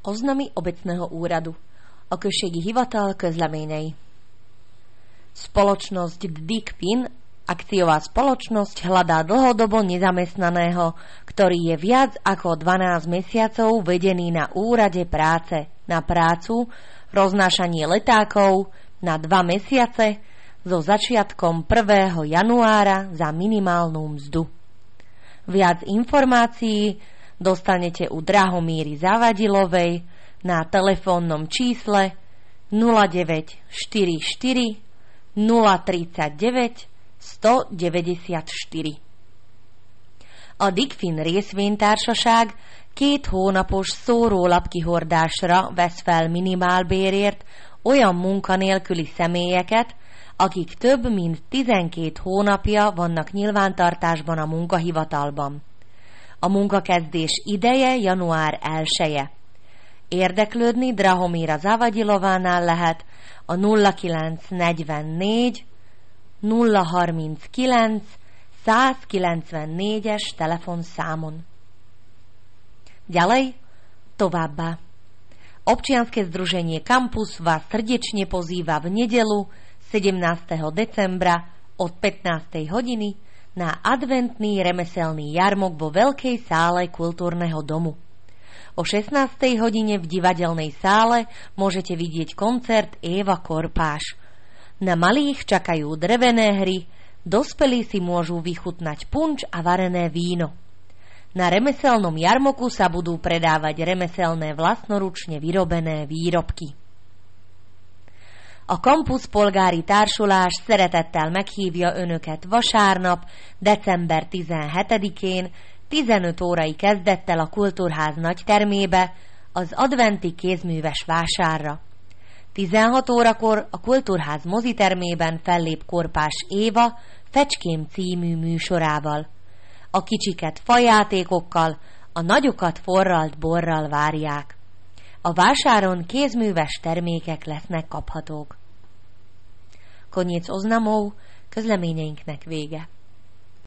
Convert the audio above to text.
Oznamy obecného úradu. A községi hivatal közleményei. Spoločnosť DICPIN, akciová spoločnosť, hľadá dlhodobo nezamestnaného, ktorý je viac ako 12 mesiacov vedený na úrade práce na prácu, roznášanie letákov na 2 mesiace so začiatkom 1. januára za minimálnu mzdu. Viac informácií dostanete u Drahomíry Zavadilovej na telefónnom čísle 0944 039 194. A DICPIN részvénytársaság 2 hónapos szórólapkihordásra vesz fel minimálbérért olyan munkanélküli személyeket, akik több mint 12 hónapja vannak nyilvántartásban a munkahivatalban. A munkakezdés ideje január 1-je. Érdeklődni Drahomíra Zavadilovánál lehet a 0944 039 194-es telefonszámon. Ďalej, továbbá. Občianske združenie Campus vás srdečne pozýva v nedeľu 17. decembra od 15. hodiny na adventný remeselný jarmok vo veľkej sále kultúrneho domu. O 16. hodine v divadelnej sále môžete vidieť koncert Éva Korpáš. Na malých čakajú drevené hry, dospelí si môžu vychutnať punč a varené víno. Na remeselnom jarmoku sa budú predávať remeselné vlastnoručne vyrobené výrobky. A Campus polgári társulás szeretettel meghívja Önöket vasárnap, december 17-én 15 órai kezdettel a Kultúrház nagytermébe az adventi kézműves vásárra. 16 órakor a Kultúrház mozitermében fellép Korpás Éva Fecském című műsorával. A kicsiket fajátékokkal, a nagyokat forralt borral várják. A vásáron kézműves termékek lesznek kaphatók. Koniec oznamov, közleményeinknek vége.